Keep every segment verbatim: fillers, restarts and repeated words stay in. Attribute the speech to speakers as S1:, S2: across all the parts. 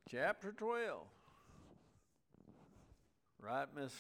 S1: Chapter twelve. Right, Miss?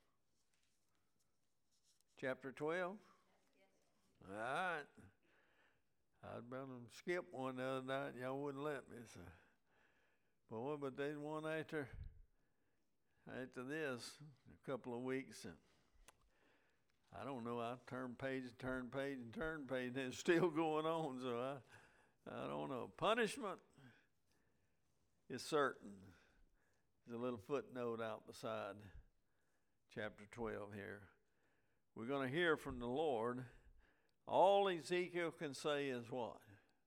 S1: Chapter twelve? Yes. All right. I'd better skip one the other night. Y'all wouldn't let me. So. Boy, but there's one after, after this, a couple of weeks. And I don't know. I turned page and turned page and turned page, and it's still going on. So I, I don't know. Punishment is certain. There's a little footnote out beside chapter twelve here. We're going to hear from the Lord. All Ezekiel can say is what?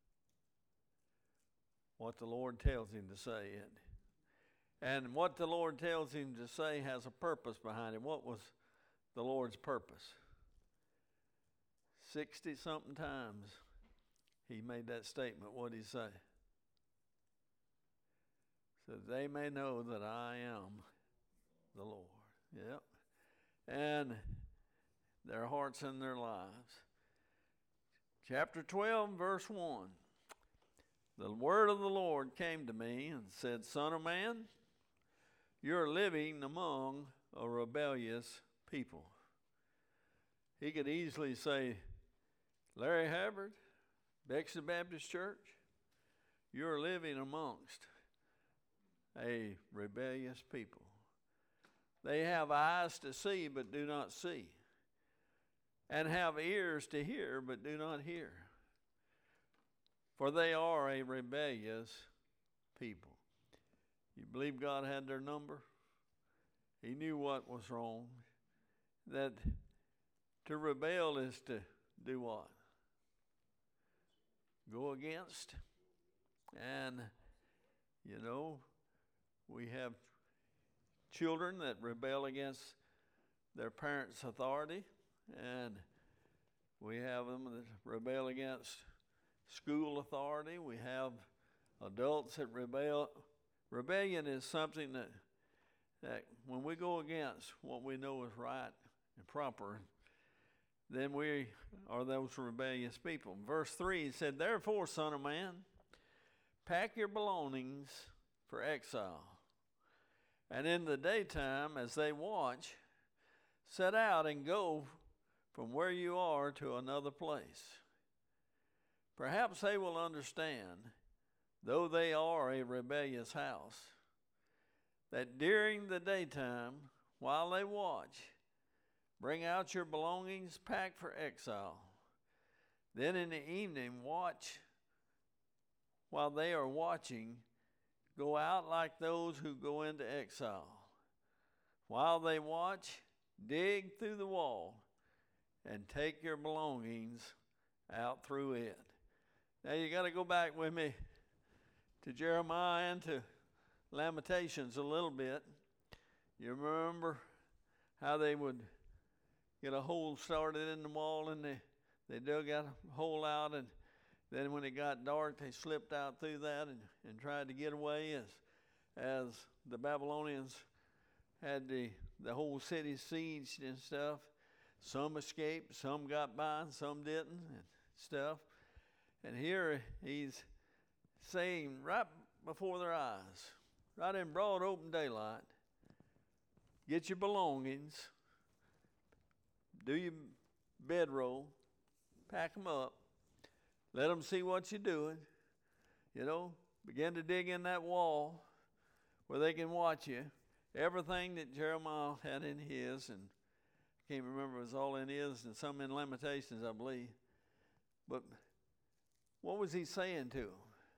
S1: What the Lord tells him to say it. And what the Lord tells him to say has a purpose behind it. What was the Lord's purpose? Sixty-something times he made that statement. What did he say? So they may know that I am the Lord. Yep. And their hearts and their lives. Chapter twelve, verse one. The word of the Lord came to me and said, Son of man, you're living among a rebellious people. He could easily say, Larry Hubbard, Bexley Baptist Church, you're living amongst a rebellious people. They have eyes to see but do not see, and have ears to hear but do not hear. For they are a rebellious people. You believe God had their number? He knew what was wrong. That to rebel is to do what? Go against. And, you know, we have children that rebel against their parents' authority, and we have them that rebel against school authority. We have adults that rebel. Rebellion is something that, that when we go against what we know is right and proper, then we are those rebellious people. Verse three, he said, Therefore, son of man, pack your belongings for exile. And in the daytime, as they watch, set out and go from where you are to another place. Perhaps they will understand, though they are a rebellious house, that during the daytime, while they watch, bring out your belongings, pack for exile. Then in the evening, watch while they are watching. Go out like those who go into exile. While they watch, dig through the wall and take your belongings out through it. Now you got to go back with me to Jeremiah and to Lamentations a little bit. You remember how they would get a hole started in the wall, and they, they dug out a hole out, and then when it got dark, they slipped out through that and, and tried to get away as as the Babylonians had the, the whole city sieged and stuff. Some escaped, some got by, and some didn't, and stuff. And here he's saying right before their eyes, right in broad open daylight, get your belongings, do your bedroll, pack them up, let them see what you're doing. You know, begin to dig in that wall where they can watch you. Everything that Jeremiah had in his, and I can't remember, it was all in his and some in Lamentations, I believe. But what was he saying to them?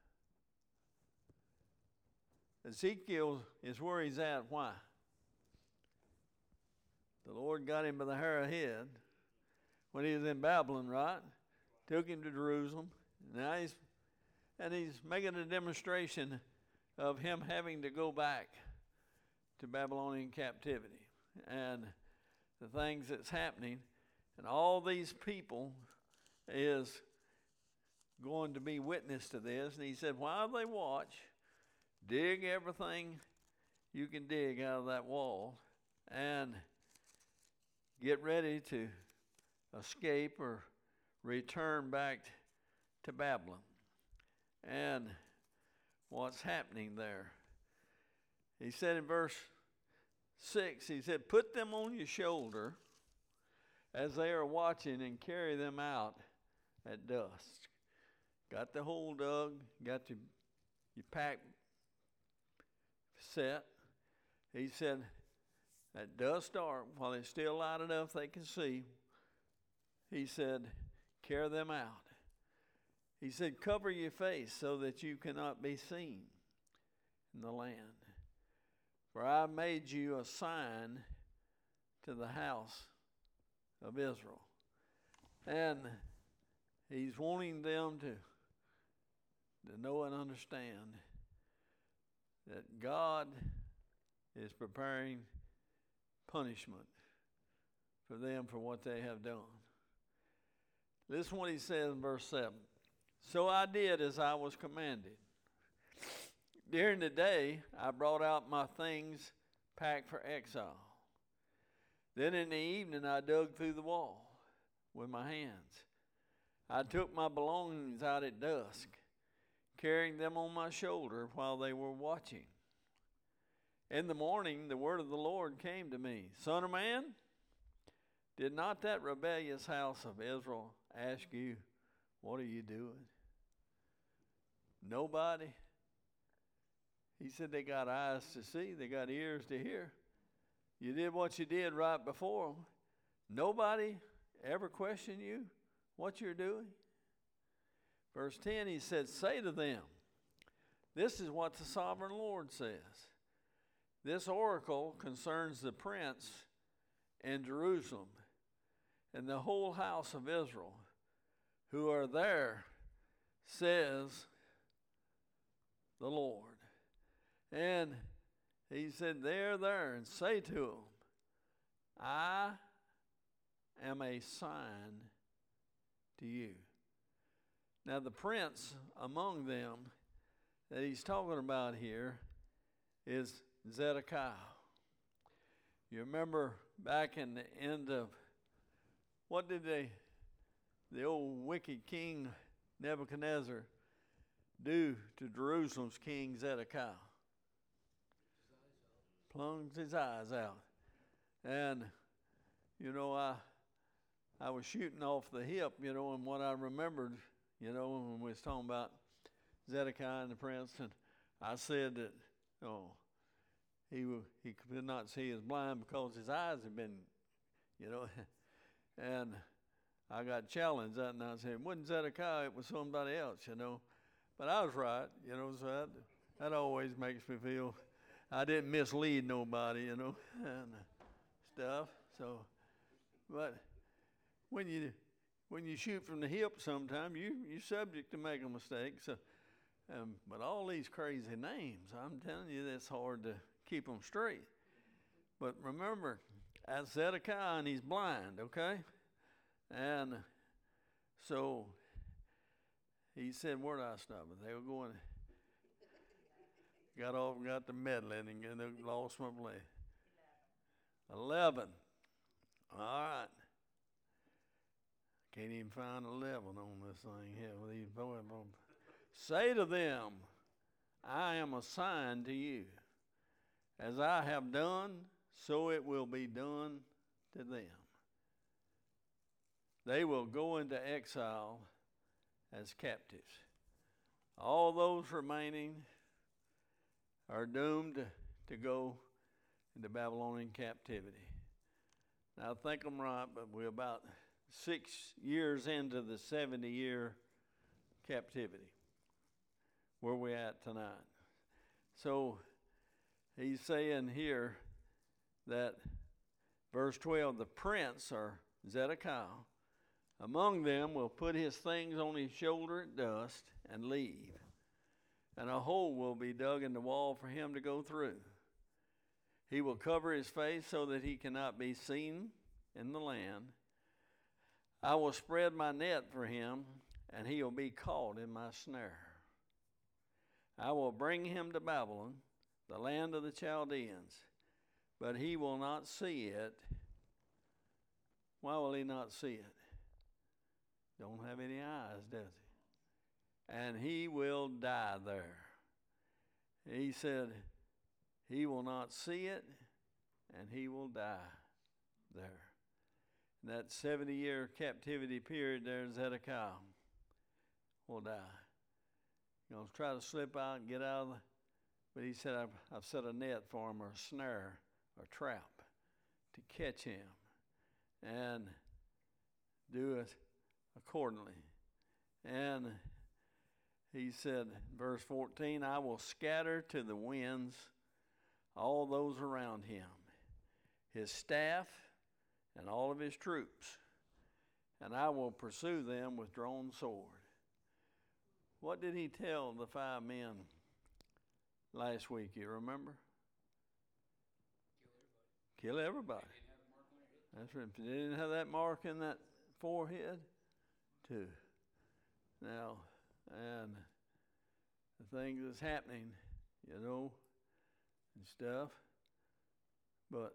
S1: Ezekiel is where he's at. Why? The Lord got him by the hair of head when he was in Babylon, right? Took him to Jerusalem. Now he's, and he's making a demonstration of him having to go back to Babylonian captivity and the things that's happening. And all these people is going to be witness to this. And he said, while they watch, dig everything you can dig out of that wall and get ready to escape or return back to Babylon. And what's happening there? He said in verse six, he said, put them on your shoulder as they are watching and carry them out at dusk. Got the hole dug, got your, your pack set. He said, at dusk dark, while it's still light enough they can see, he said, carry them out. He said, cover your face so that you cannot be seen in the land. For I made you a sign to the house of Israel. And he's wanting them to, to know and understand that God is preparing punishment for them for what they have done. Listen what he says in verse seven. So I did as I was commanded. During the day I brought out my things packed for exile. Then in the evening I dug through the wall with my hands. I took my belongings out at dusk, carrying them on my shoulder while they were watching. In the morning the word of the Lord came to me. Son of man, did not that rebellious house of Israel ask you, what are you doing? Nobody. He said they got eyes to see, they got ears to hear. You did what you did right before them. Nobody ever questioned you what you're doing. Verse ten, he said, say to them, this is what the sovereign Lord says. This oracle concerns the prince in Jerusalem and the whole house of Israel who are there, says the Lord. And he said, they're there, and say to them, I am a sign to you. Now the prince among them that he's talking about here is Zedekiah. You remember back in the end of, what did they, the old wicked king Nebuchadnezzar do to Jerusalem's king Zedekiah? Plunged his eyes out. And, you know, I I was shooting off the hip, you know, and what I remembered, you know, when we was talking about Zedekiah and the prince, and I said that, oh, he he could not see as blind because his eyes had been, you know, and I got challenged that, and I said, it wasn't Zedekiah, it was somebody else, you know. But I was right, you know, so that, that always makes me feel I didn't mislead nobody, you know, and stuff. So, but when you when you shoot from the hip, sometime you you're subject to make a mistake. So, um, but all these crazy names, I'm telling you, that's hard to keep them straight. But remember, that's Zedekiah, and he's blind, okay? And so he said, where did I stop? They were going. Got off and got to meddling and then lost my place. Eleven. All right. Can't even find eleven on this thing here with these boys. Say to them, I am a sign to you. As I have done, so it will be done to them. They will go into exile as captives. All those remaining are doomed to go into Babylonian captivity. Now I think I'm right, but we're about six years into the seventy-year captivity. Where we at tonight? So he's saying here that verse twelve, the prince, or Zedekiah, among them will put his things on his shoulder at dust and leave. And a hole will be dug in the wall for him to go through. He will cover his face so that he cannot be seen in the land. I will spread my net for him, and he will be caught in my snare. I will bring him to Babylon, the land of the Chaldeans, but he will not see it. Why will he not see it? Don't have any eyes, does he? And he will die there. He said he will not see it, and he will die there. In that seventy-year captivity period there, Zedekiah will die. You know, try to slip out and get out of the, but he said, I've, I've set a net for him, or a snare, or a trap, to catch him, and do it accordingly. And he said, verse fourteen, I will scatter to the winds all those around him, his staff, and all of his troops, and I will pursue them with drawn sword. What did he tell the five men last week, you remember? Kill everybody. Kill everybody. That's right. They didn't have that mark in that forehead, too. Now, and the things that's happening, you know, and stuff, but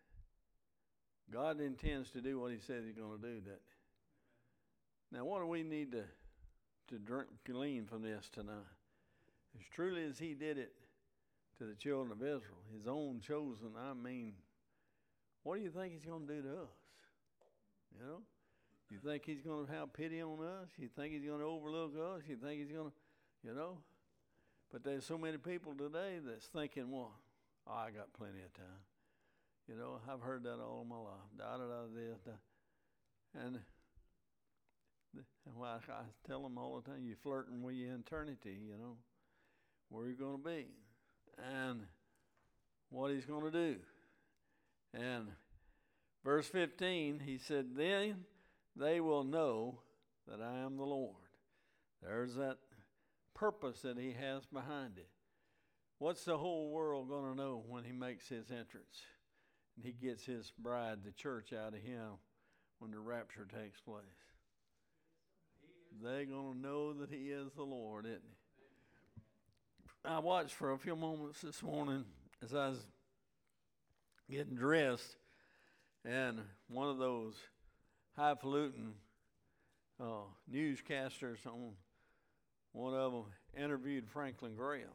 S1: God intends to do what he says he's going to do. That. Now, what do we need to to drink, glean from this tonight? As truly as he did it to the children of Israel, his own chosen, I mean, what do you think he's going to do to us? You know? You think he's going to have pity on us? You think he's going to overlook us? You think he's going to, you know? But there's so many people today that's thinking, well, oh, I got plenty of time. You know, I've heard that all my life. Da da da this, da. And well, I, I tell them all the time, you're flirting with your eternity, you know, where you're going to be, and what he's going to do. And verse fifteen, he said, then they will know that I am the Lord. There's that purpose that he has behind it. What's the whole world going to know when he makes his entrance? And he gets his bride, the church, out of him when the rapture takes place. They're going to know that he is the Lord, isn't he? I watched for a few moments this morning as I was getting dressed, and one of those highfalutin uh, newscasters on one of them interviewed Franklin Graham,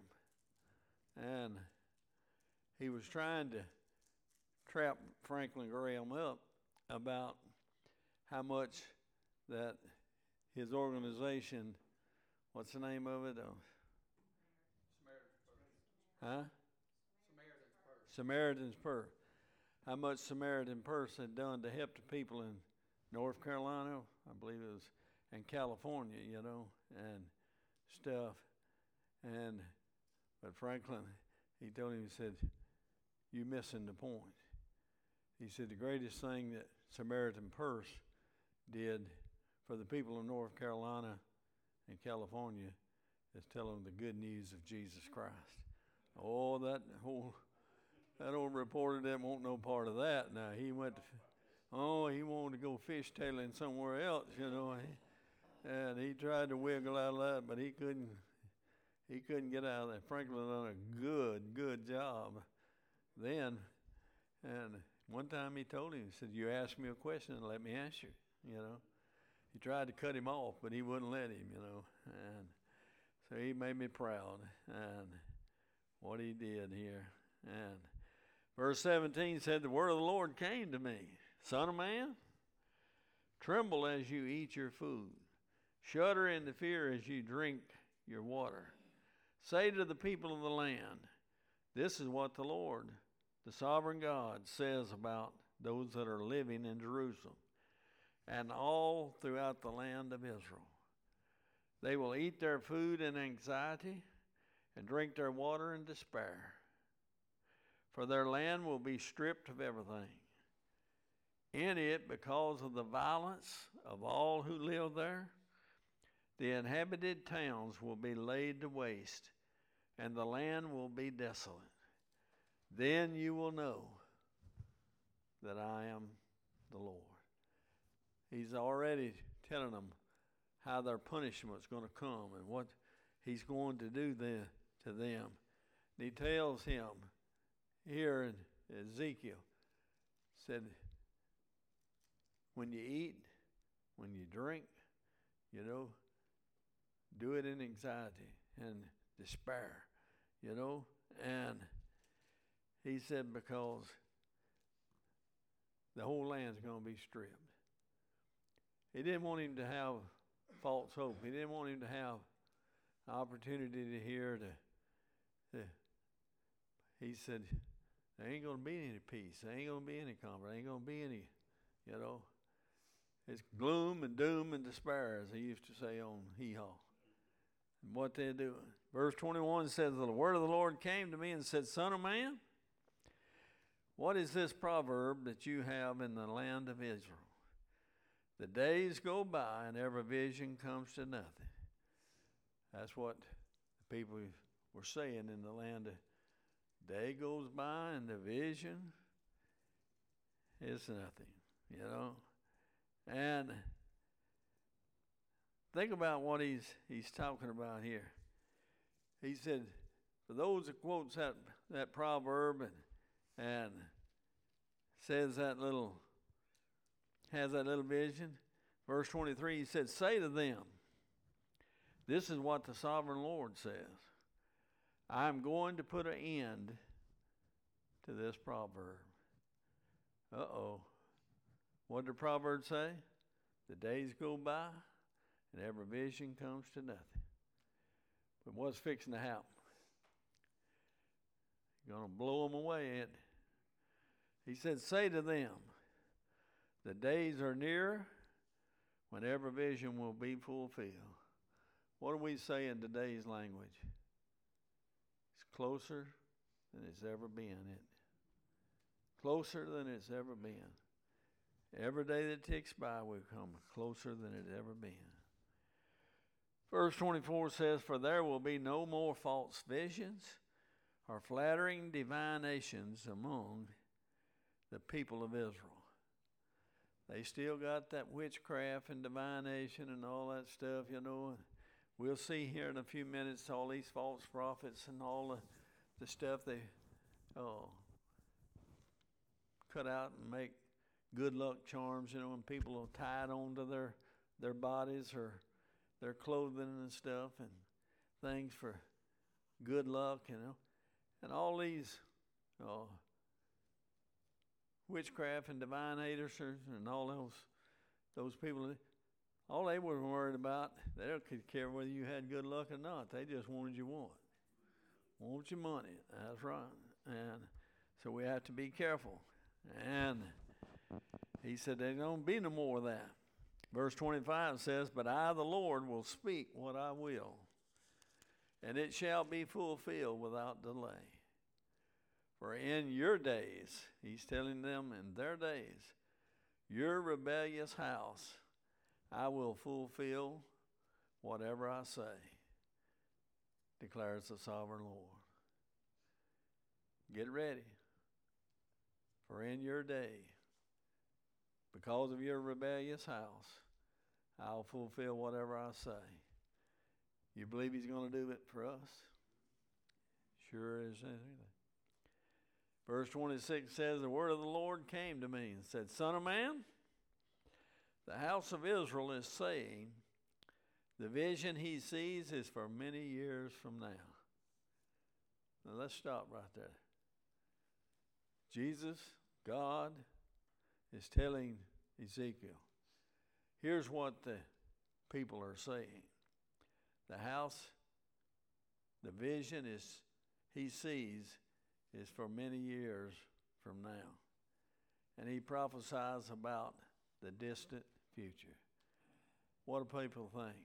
S1: and he was trying to trap Franklin Graham up about how much that his organization, what's the name of it? Uh, Samaritan's Purse. Huh? Samaritan's Purse. Samaritan's Purse. How much Samaritan Purse had done to help the people in North Carolina, I believe it was, and California, you know, and stuff. And but Franklin, he told him, he said, you're missing the point. He said the greatest thing that Samaritan Purse did for the people of North Carolina and California is tell them the good news of Jesus Christ. Oh, that whole that old reporter didn't want no part of that. Now he went to, oh, he wanted to go fishtailing somewhere else, you know, and he tried to wiggle out of that, but he couldn't. He couldn't get out of that. Franklin done a good, good job then, and one time he told him, he said, you ask me a question and let me answer, you know. He tried to cut him off, but he wouldn't let him, you know. And so he made me proud, and what he did here. And verse seventeen said, the word of the Lord came to me, Son of man, tremble as you eat your food. Shudder in the fear as you drink your water. Say to the people of the land, this is what the Lord, the sovereign God, says about those that are living in Jerusalem and all throughout the land of Israel. They will eat their food in anxiety and drink their water in despair. For their land will be stripped of everything. In it, because of the violence of all who live there, the inhabited towns will be laid to waste, and the land will be desolate. Then you will know that I am the Lord. He's already telling them how their punishment's going to come and what he's going to do then to them. And he tells him here in Ezekiel, said, when you eat, when you drink, you know, do it in anxiety and despair, you know. And He said, because the whole land's going to be stripped. He didn't want him to have false hope. He didn't want him to have opportunity to hear the, the he said, there ain't going to be any peace. There ain't going to be any comfort. There ain't going to be any, you know. It's gloom and doom and despair, as he used to say on Hee-Haw. And what they're doing. Verse twenty-one says, the word of the Lord came to me and said, Son of man, what is this proverb that you have in the land of Israel? The days go by and every vision comes to nothing. That's what the people were saying in the land. A day goes by and the vision is nothing, you know. And think about what he's he's talking about here. He said, for those that quotes that, that proverb and, and says that little, has that little vision, verse twenty-three, he said, say to them, this is what the sovereign Lord says. I'm going to put an end to this proverb. Uh-oh. What did the proverb say? The days go by and every vision comes to nothing. But what's fixing to happen? You're going to blow them away, ain't it? He said, say to them, the days are near when every vision will be fulfilled. What do we say in today's language? It's closer than it's ever been, isn't it? Closer than it's ever been. Every day that ticks by, we come closer than it's ever been. Verse twenty-four says, for there will be no more false visions or flattering divinations among the people of Israel. They still got that witchcraft and divination and all that stuff, you know. We'll see here in a few minutes all these false prophets and all the, the stuff they oh, cut out and make good luck charms, you know, and people will tie it onto their, their bodies or their clothing and stuff and things for good luck, you know. And all these oh, witchcraft and divinators and all those those people, all they were worried about, they don't care whether you had good luck or not. They just wanted your want. Want your money. That's right. And so we have to be careful. And he said there don't be no more of that. Verse twenty-five says, but I, the Lord, will speak what I will, and it shall be fulfilled without delay. For in your days, he's telling them in their days, your rebellious house, I will fulfill whatever I say, declares the sovereign Lord. Get ready. For in your day, because of your rebellious house, I'll fulfill whatever I say. You believe he's going to do it for us? Sure is anything. Verse twenty-six says, the word of the Lord came to me and said, Son of man, the house of Israel is saying, the vision he sees is for many years from now. Now let's stop right there. Jesus, God, is telling Ezekiel, here's what the people are saying. The house, the vision is he sees is for many years from now. And he prophesies about the distant future. What do people think?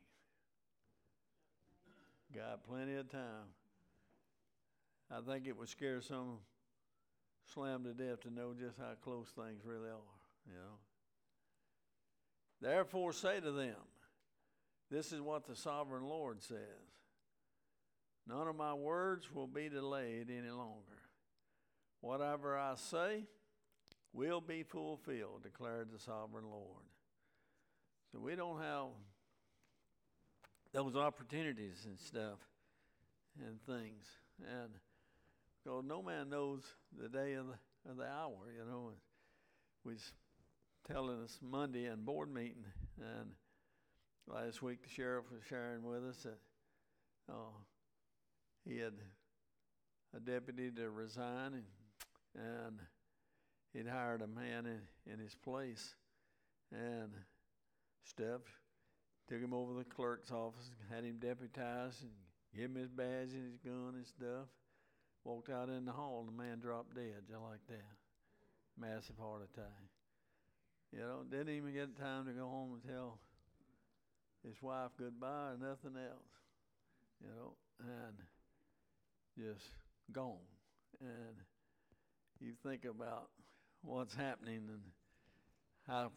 S1: Got plenty of time. I think it would scare some slammed to death to know just how close things really are, you know. Therefore say to them, this is what the sovereign Lord says. None of my words will be delayed any longer. Whatever I say will be fulfilled, declared the sovereign Lord. So we don't have those opportunities and stuff and things. And because no man knows the day of the, of the hour, you know. We was telling us Monday in board meeting, and last week the sheriff was sharing with us that uh, he had a deputy to resign, and and he'd hired a man in, in his place and stuff. Took him over to the clerk's office, had him deputized, and gave him his badge and his gun and stuff. Walked out in the hall, and the man dropped dead, just like that. Massive heart attack. You know, didn't even get time to go home and tell his wife goodbye or nothing else. You know, and just gone. And you think about what's happening and how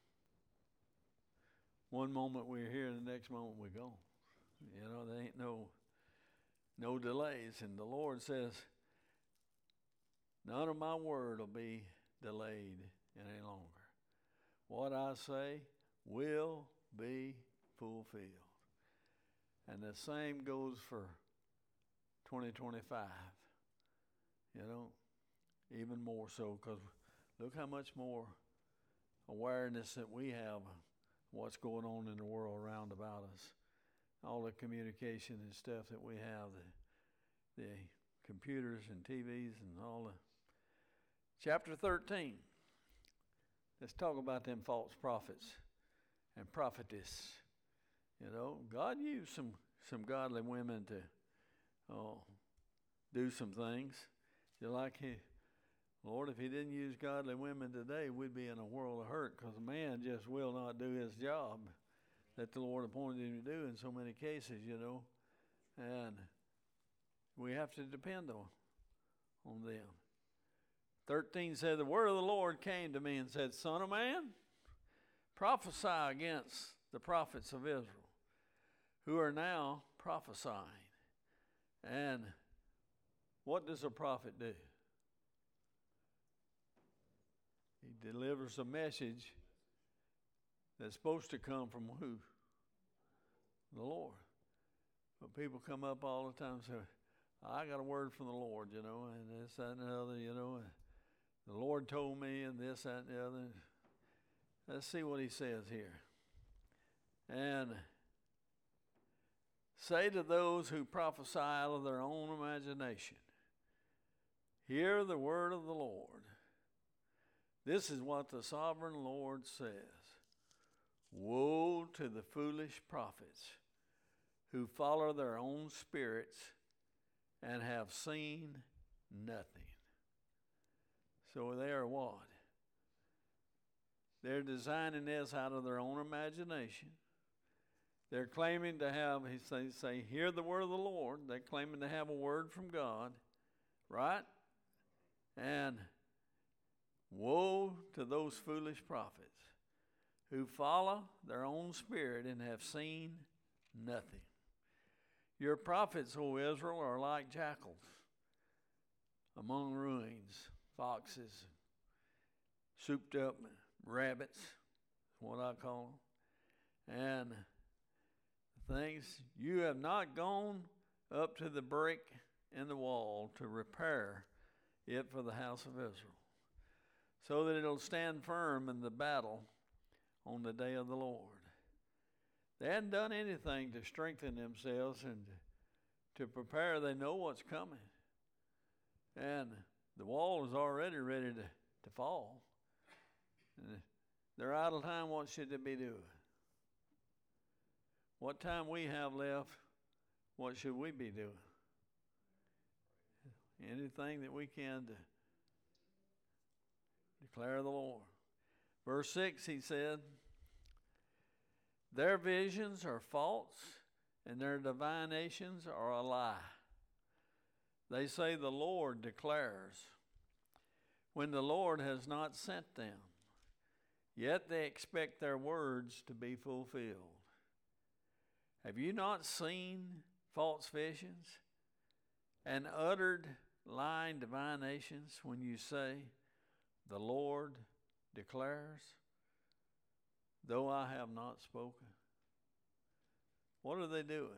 S1: one moment we're here and the next moment we're gone. You know, there ain't no no delays. And the Lord says, none of my word will be delayed any longer. What I say will be fulfilled. And the same goes for twenty twenty-five. You know, even more so, because look how much more awareness that we have of what's going on in the world around about us. All the communication and stuff that we have, the, the computers and T Vs and all the. Chapter thirteen. Let's talk about them false prophets and prophetess. You know, God used some, some godly women to oh, do some things. You're like, he, Lord, if he didn't use godly women today, we'd be in a world of hurt, because a man just will not do his job that the Lord appointed him to do in so many cases, you know. And we have to depend on, on them. thirteen said, the word of the Lord came to me and said, Son of man, prophesy against the prophets of Israel, who are now prophesying. And what does a prophet do? He delivers a message that's supposed to come from who? The Lord. But people come up all the time and say, I got a word from the Lord, you know, and this, that, and the other, you know. The Lord told me, and this, that, and the other. Let's see what he says here. And say to those who prophesy out of their own imagination, hear the word of the Lord. This is what the sovereign Lord says. Woe to the foolish prophets who follow their own spirits and have seen nothing. So they are what? They're designing this out of their own imagination. They're claiming to have, they say, hear the word of the Lord. They're claiming to have a word from God, right? And woe to those foolish prophets who follow their own spirit and have seen nothing. Your prophets, O Israel, are like jackals among ruins, foxes, souped up rabbits, what I call them. And things, you have not gone up to the break in the wall to repair it for the house of Israel, so that it'll stand firm in the battle on the day of the Lord. They hadn't done anything to strengthen themselves and to prepare. They know what's coming. And the wall is already ready to, to fall. And they're idle time, what should they be doing? What time we have left, what should we be doing? Anything that we can to declare the Lord. Verse six, he said, their visions are false, and their divinations are a lie. They say the Lord declares, when the Lord has not sent them. Yet they expect their words to be fulfilled. Have you not seen false visions and uttered lying divinations when you say, the Lord declares, though I have not spoken? What are they doing?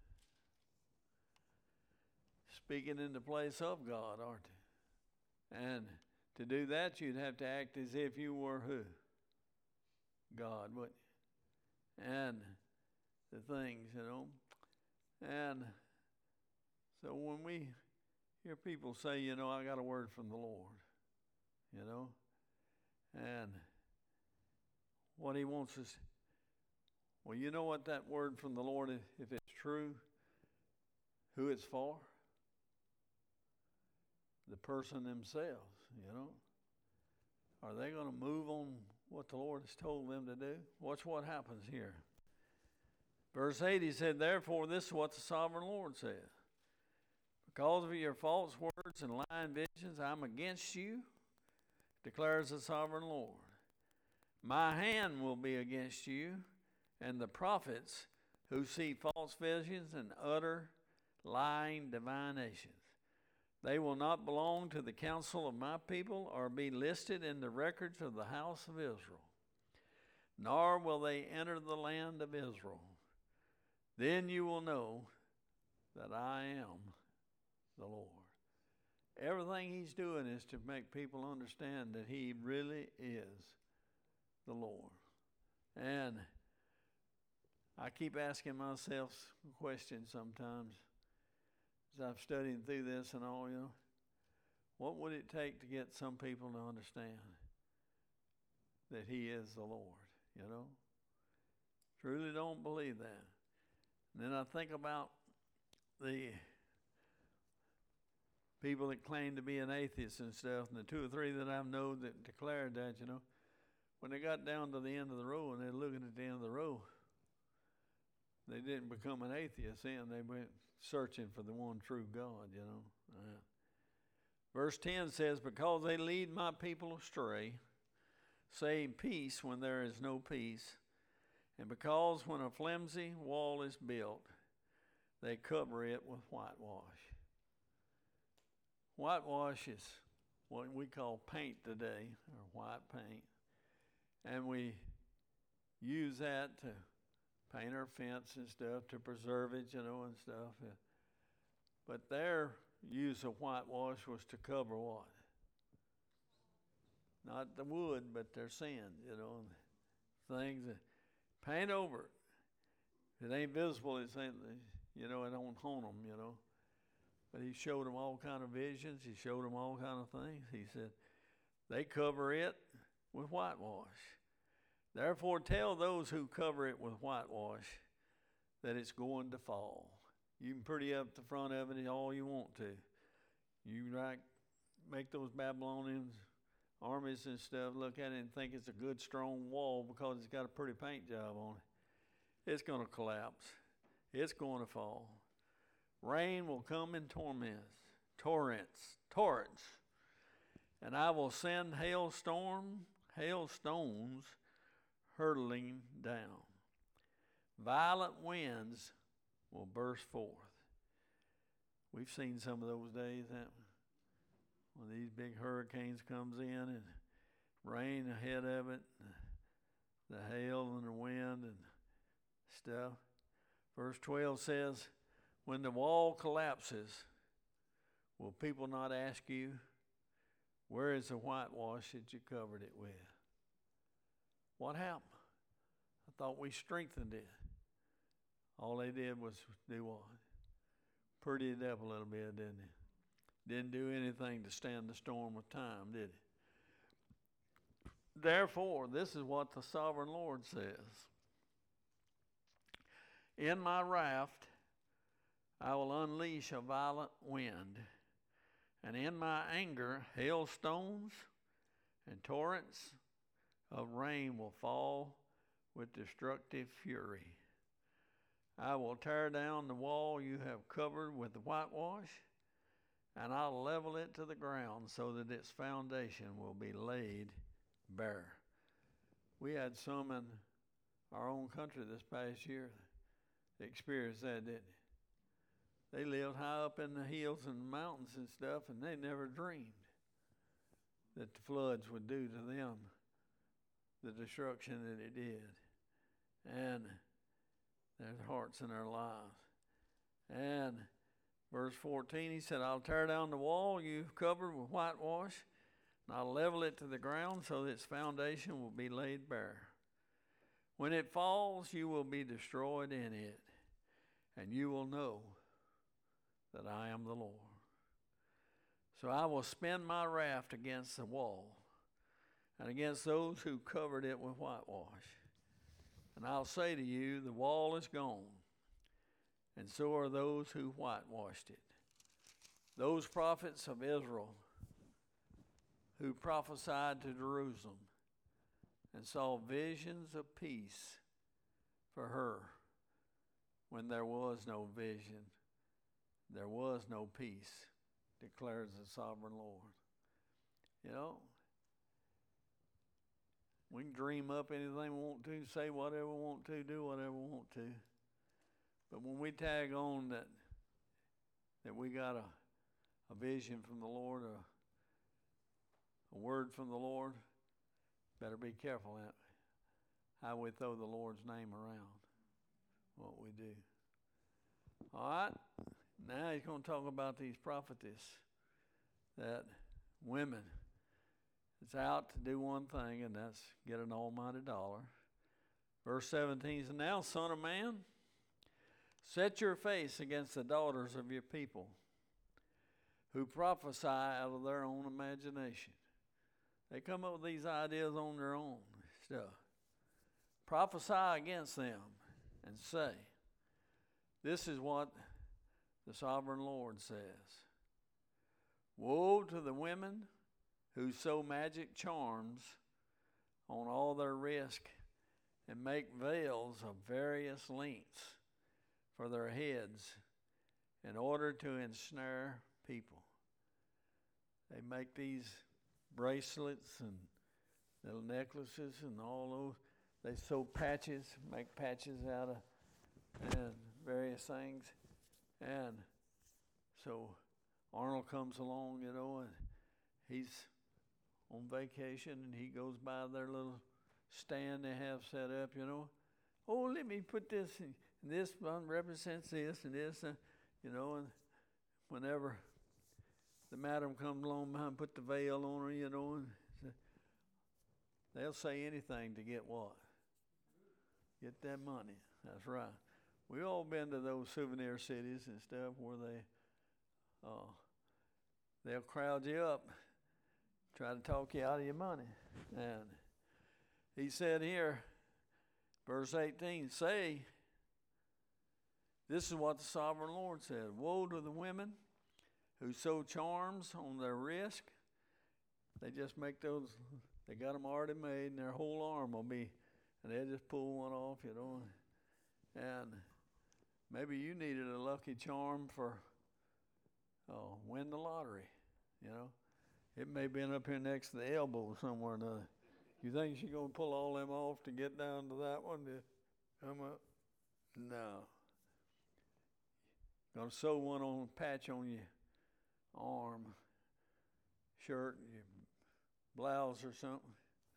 S1: Speaking in the place of God, aren't they? And to do that, you'd have to act as if you were who? God, wouldn't you? And the things, you know. And so when we hear people say, you know, I got a word from the Lord, you know, and what he wants us, well, you know what that word from the Lord, if it's true, who it's for? The person themselves, you know. Are they going to move on what the Lord has told them to do? Watch what happens here. Verse eight, he said, therefore, this is what the sovereign Lord says. Because of your false words and lying visions, I'm against you, declares the sovereign Lord. My hand will be against you and the prophets who see false visions and utter lying divinations. They will not belong to the council of my people or be listed in the records of the house of Israel, nor will they enter the land of Israel. Then you will know that I am the Lord. Everything he's doing is to make people understand that he really is the Lord. And I keep asking myself questions sometimes as I'm studying through this and all, you know. What would it take to get some people to understand that he is the Lord, you know? Truly don't believe that. And then I think about the people that claim to be an atheist and stuff, and the two or three that I know that declared that, you know, when they got down to the end of the row and they're looking at the end of the row, they didn't become an atheist then. They went searching for the one true God, you know. Uh, verse ten says, because they lead my people astray, saying peace when there is no peace, and because when a flimsy wall is built, they cover it with whitewash. Whitewash is what we call paint today, or white paint. And we use that to paint our fence and stuff, to preserve it, you know, and stuff. But their use of whitewash was to cover what? Not the wood, but their sin, you know, things that paint over it. If it ain't visible, it's ain't, you know, it don't haunt them, you know. But he showed them all kind of visions. He showed them all kind of things. He said, they cover it with whitewash. Therefore, tell those who cover it with whitewash that it's going to fall. You can pretty up the front of it all you want to. You like make those Babylonian armies and stuff look at it and think it's a good strong wall because it's got a pretty paint job on it. It's going to collapse. It's going to fall. Rain will come in torments, torrents, torrents, and I will send hailstorm, hailstones hurtling down. Violent winds will burst forth. We've seen some of those days, haven't we? When these big hurricanes comes in and rain ahead of it, the hail and the wind and stuff. Verse twelve says, when the wall collapses, will people not ask you, where is the whitewash that you covered it with? What happened? I thought we strengthened it. All they did was do what? Pretty it up a little bit, didn't it? Didn't do anything to stand the storm of time, did it? Therefore, this is what the sovereign Lord says. In my wrath, I will unleash a violent wind, and in my anger, hailstones and torrents of rain will fall with destructive fury. I will tear down the wall you have covered with the whitewash, and I'll level it to the ground so that its foundation will be laid bare. We had some in our own country this past year that experienced that, didn't they? They lived high up in the hills and the mountains and stuff, and they never dreamed that the floods would do to them the destruction that it did. And their hearts and their lives. And verse fourteen, he said, I'll tear down the wall you've covered with whitewash, and I'll level it to the ground so that its foundation will be laid bare. When it falls, you will be destroyed in it, and you will know that I am the Lord. So I will spin my wrath against the wall and against those who covered it with whitewash. And I'll say to you, the wall is gone, and so are those who whitewashed it. Those prophets of Israel who prophesied to Jerusalem and saw visions of peace for her when there was no vision, there was no peace, declares the sovereign Lord. You know, we can dream up anything we want to, say whatever we want to, do whatever we want to. But when we tag on that that we got a, a vision from the Lord, a, a word from the Lord, better be careful how we throw the Lord's name around, what we do. All right, now he's going to talk about these prophetess, that women, it's out to do one thing, and that's get an almighty dollar. Verse seventeen says, now, son of man, set your face against the daughters of your people, who prophesy out of their own imagination. They come up with these ideas on their own stuff. Prophesy against them and say, this is what the sovereign Lord says. Woe to the women who sew magic charms on all their wrists and make veils of various lengths for their heads in order to ensnare people. They make these bracelets and little necklaces and all those. They sew patches, make patches out of and various things. And so Arnold comes along, you know, and he's on vacation, and he goes by their little stand they have set up, you know. Oh, let me put this, and this one represents this and this, uh, you know, and whenever the madam comes along behind, put the veil on her, you know, and they'll say anything to get what? Get that money. That's right. We all been to those souvenir cities and stuff where they, uh, they'll crowd you up, try to talk you out of your money. And he said here, verse eighteen, say, this is what the sovereign Lord said. Woe to the women who sew charms on their wrist. They just make those, they got them already made, and their whole arm will be, and they'll just pull one off, you know. And maybe you needed a lucky charm for oh, win the lottery, you know. It may have been up here next to the elbow somewhere or another. You think she's going to pull all them off to get down to that one to come up? No. Going to sew one on a patch on your arm, shirt, your blouse or something.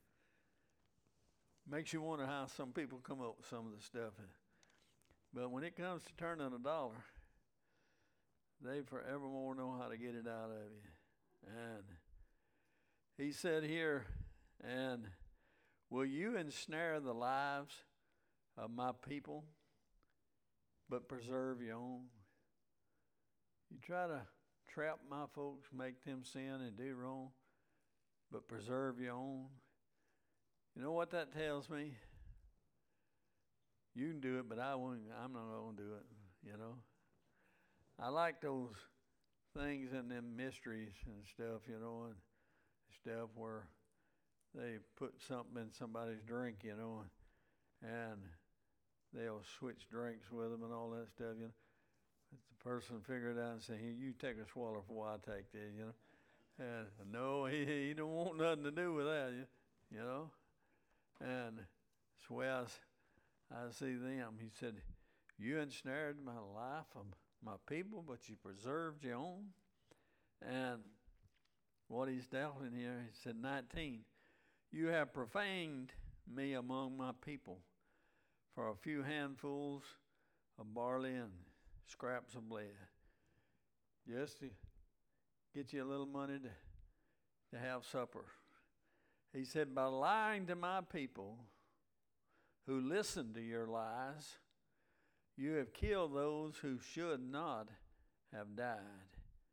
S1: Makes you wonder how some people come up with some of the stuff. But when it comes to turning a dollar, they forevermore know how to get it out of you. And he said here, and will you ensnare the lives of my people, but preserve your own? You try to trap my folks, make them sin and do wrong, but preserve your own. You know what that tells me? You can do it, but I won't. I'm not going to do it, you know. I like those things and them mysteries and stuff, you know, and stuff where they put something in somebody's drink, you know, and they'll switch drinks with them and all that stuff, you know. The person figure it out and say, here, you take a swallow before I take this, you know. And no, he, he don't want nothing to do with that, you, you know. And that's the way I, I see them. He said, you ensnared my life of my people, but you preserved your own. And what he's doubting here, he said, nineteen, you have profaned me among my people for a few handfuls of barley and scraps of bread, just to get you a little money to, to have supper. He said, by lying to my people who listened to your lies, you have killed those who should not have died,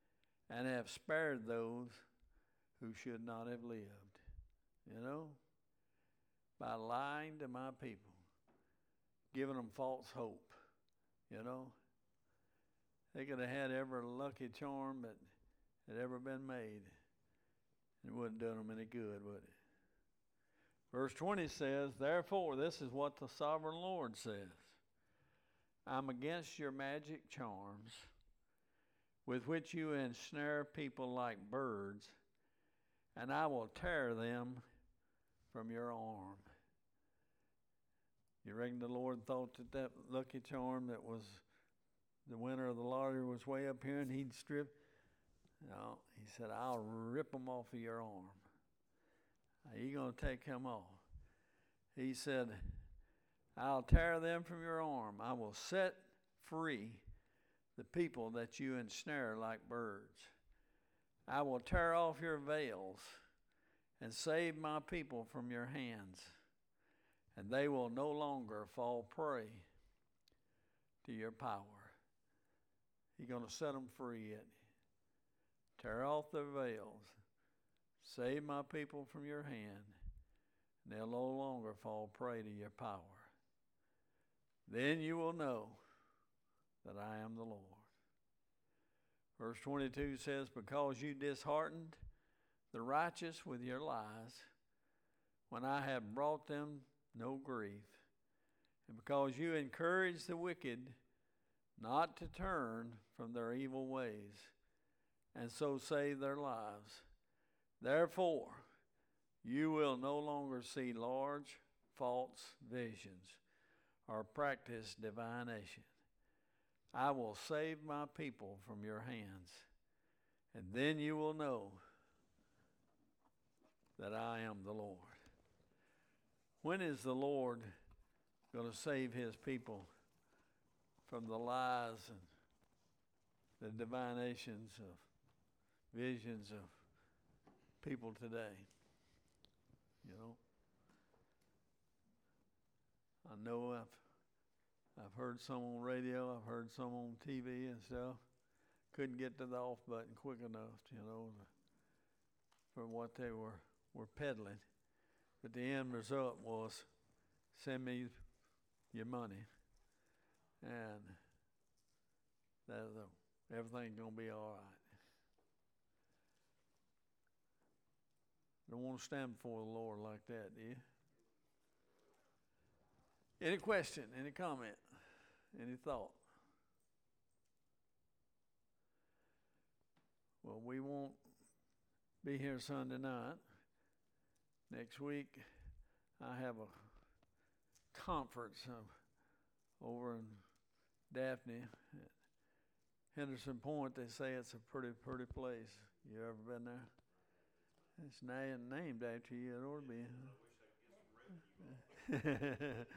S1: and have spared those who should not have lived. You know, by lying to my people, giving them false hope. You know, they could have had every lucky charm that had ever been made. It wouldn't have done them any good, would it? Verse twenty says, therefore, this is what the sovereign Lord says. I'm against your magic charms, with which you ensnare people like birds, and I will tear them from your arm. You reckon the Lord thought that that lucky charm that was the winner of the lottery was way up here and he'd strip? No, he said, I'll rip them off of your arm. Are you going to take him off? He said, I'll tear them from your arm. I will set free the people that you ensnare like birds. I will tear off your veils and save my people from your hands, and they will no longer fall prey to your power. You're going to set them free, isn't he? Tear off their veils. Save my people from your hand, and they'll no longer fall prey to your power. Then you will know that I am the Lord. Verse twenty-two says, because you disheartened the righteous with your lies, when I have brought them no grief, and because you encourage the wicked not to turn from their evil ways, and so save their lives, therefore you will no longer see large false visions or practice divination. I will save my people from your hands, and then you will know that I am the Lord. When is the Lord going to save his people from the lies and the divinations of visions of people today? You know, I know I've I've heard some on radio, I've heard some on T V and stuff. Couldn't get to the off button quick enough, you know, for what they were, were peddling. But the end result was, send me your money, and that's a, everything's going to be all right. Don't want to stand before the Lord like that, do you? Any question, any comment, any thought? Well, we won't be here Sunday night. Next week, I have a conference uh, over in Daphne at Henderson Point. They say it's a pretty, pretty place. You ever been there? It's na- named after you. It ought to be.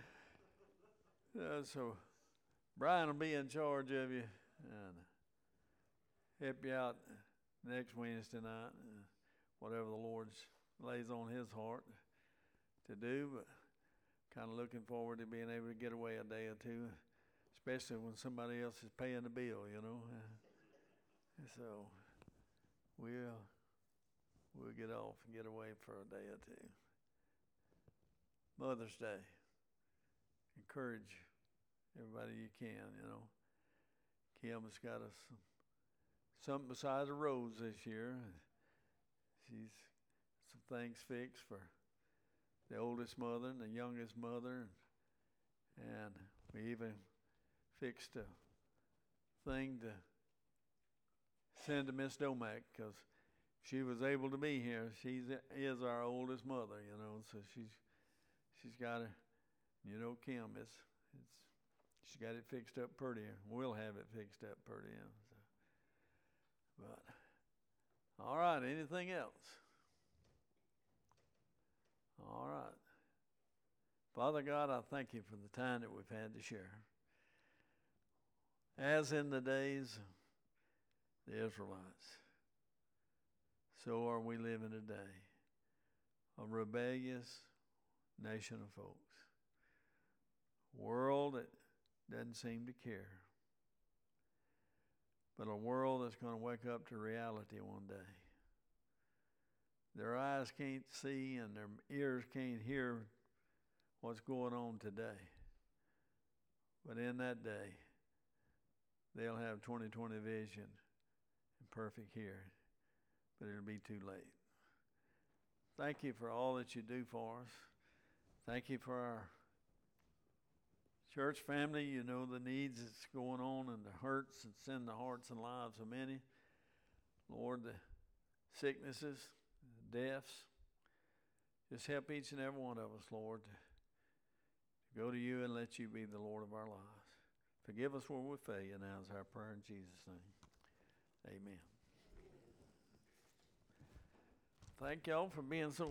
S1: uh, so, Brian will be in charge of you and help you out next Wednesday night, uh, whatever the Lord lays on his heart to do. But kind of looking forward to being able to get away a day or two, especially when somebody else is paying the bill, you know. Uh, so, we'll. We'll get off and get away for a day or two. Mother's Day. Encourage everybody you can, you know. Kim has got us some, something besides a rose this year. She's some things fixed for the oldest mother and the youngest mother. And we even fixed a thing to send to Miss Domack, because she was able to be here. She is our oldest mother, you know, so she's she's got her, you know, Kim is it's she's got it fixed up pretty. We'll have it fixed up pretty. So. But all right, anything else? All right. Father God, I thank you for the time that we've had to share. As in the days of the Israelites, so are we living today, a rebellious nation of folks, world that doesn't seem to care. but a world that's going to wake up to reality one day. Their eyes can't see and their ears can't hear what's going on today. But in that day, they'll have twenty twenty vision and perfect hearing. But it'll be too late. Thank you for all that you do for us. Thank you for our church family. You know the needs that's going on and the hurts that's in the hearts and lives of many. Lord, the sicknesses, the deaths. Just help each and every one of us, Lord, to go to you and let you be the Lord of our lives. Forgive us where we fail you now is our prayer in Jesus' name. Amen. Thank y'all for being so